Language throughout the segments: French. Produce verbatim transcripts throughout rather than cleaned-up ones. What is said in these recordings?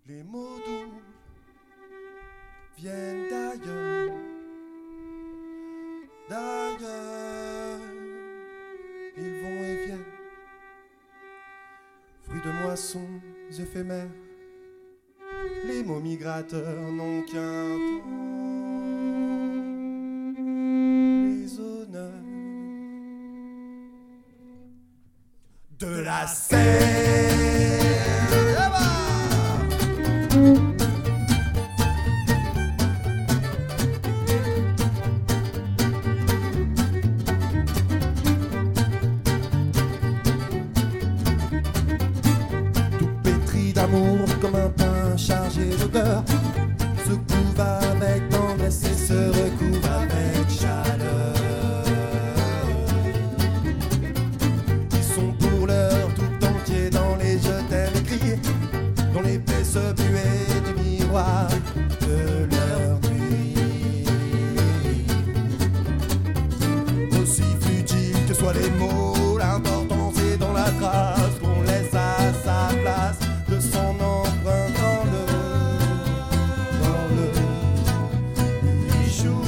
Les mots doux viennent d'ailleurs, d'ailleurs, ils vont et viennent, fruits de moissons éphémères, les mots migrateurs n'ont qu'un temps, les honneurs de la scène. D'amour comme un pain chargé d'odeur, se couvre avec tendresse et se recouvre avec chaleur. Ils sont pour l'heure tout entiers dans les je t'aime écrits, dont l'épée se buait du miroir de leur nuit. Aussi futiles que soient les mots, l'important c'est dans la trace qu'on laisse à sa place de son empreinte dans le, dans le bijou.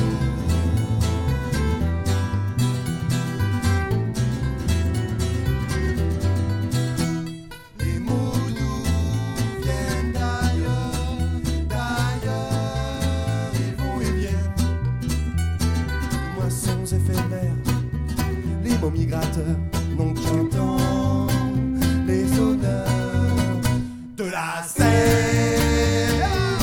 Les mots doux viennent d'ailleurs, d'ailleurs, ils vont et viennent. Moissons éphémères, les mots migrateurs n'ont qu'un temps, les honneurs de la scène.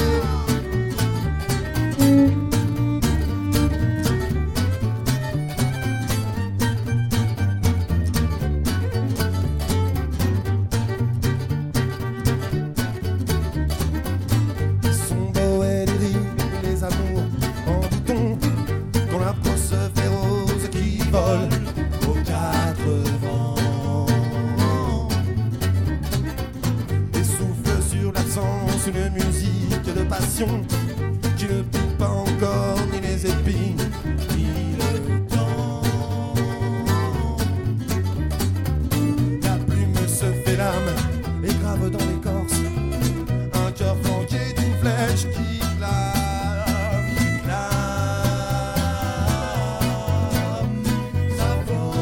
Ils sont beaux et lyriques, les amours en bouton, dont la peau se fait rose qui vole aux quatre vents. Une musique de passion qui ne pique pas encore ni les épines ni le temps. La plume se fait lame et grave dans l'écorce un cœur flanqué d'une flèche qui clame, qui clame sa voix.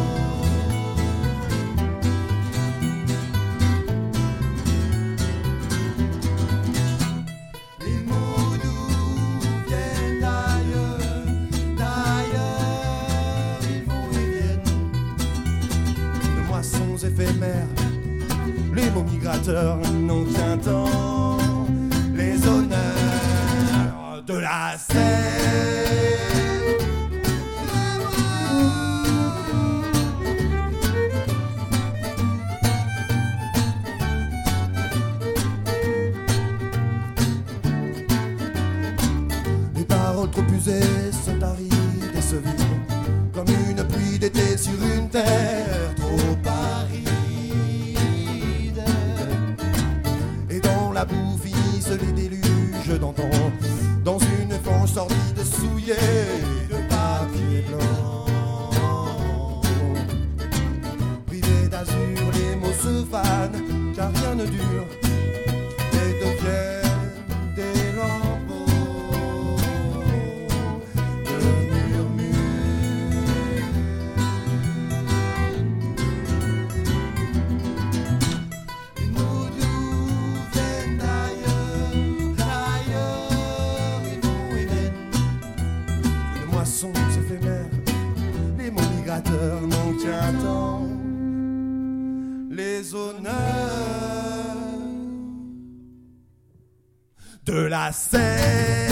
Éphémères, les mots migrateurs n'ont qu'un temps, les honneurs de la scène. Les paroles trop usées sont arides et se vident comme une pluie d'été sur une terre trop aride. Et dans la boue finissent les déluges d'antan, dans une fange sordide souillée de papier blanc. Privés d'azur, les mots se fanent, car rien ne dure, et deviennent des lambeaux de murmures. Les mots doux viennent d'ailleurs, d'ailleurs, ils vont et viennent. Une moisson éphémère, les mots migrateurs n'ont qu'un temps, les honneurs de la scène.